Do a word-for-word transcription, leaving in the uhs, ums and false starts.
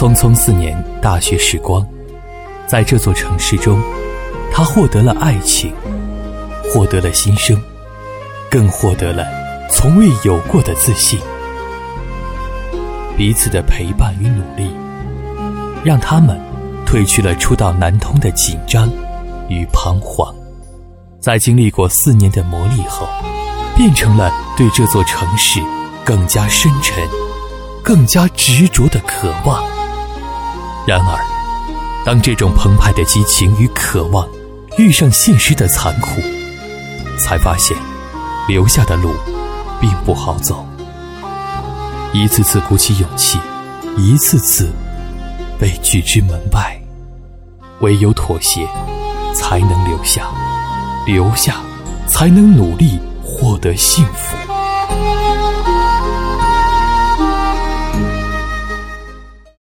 匆匆四年大学时光，在这座城市中，他获得了爱情，获得了新生，更获得了从未有过的自信。彼此的陪伴与努力，让他们褪去了初到南通的紧张与彷徨，在经历过四年的磨砺后，变成了对这座城市更加深沉、更加执着的渴望。然而，当这种澎湃的激情与渴望遇上现实的残酷，才发现留下的路并不好走。一次次鼓起勇气，一次次被拒之门外，唯有妥协才能留下，留下才能努力获得幸福。